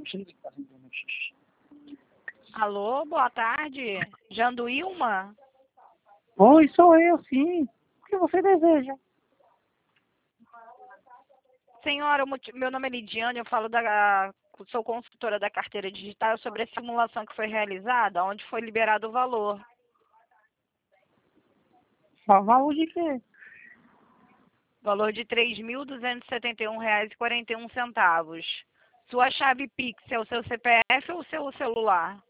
Alô, boa tarde. Janduílma? Oi, sou eu, sim. O que você deseja? Senhora, meu nome é Lidiane, sou consultora da carteira digital sobre a simulação que foi realizada, onde foi liberado o valor. Valor de quê? Valor de R$ 3.271,41. Sua chave Pix é o seu CPF ou o seu celular?